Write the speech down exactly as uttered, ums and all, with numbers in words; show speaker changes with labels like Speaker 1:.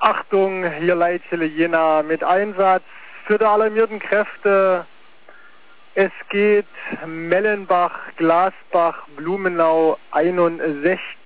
Speaker 1: Achtung, hier Leitstelle Jena mit Einsatz für die alarmierten Kräfte. Es geht Mellenbach, Glasbach, Blumenau einundsechzig.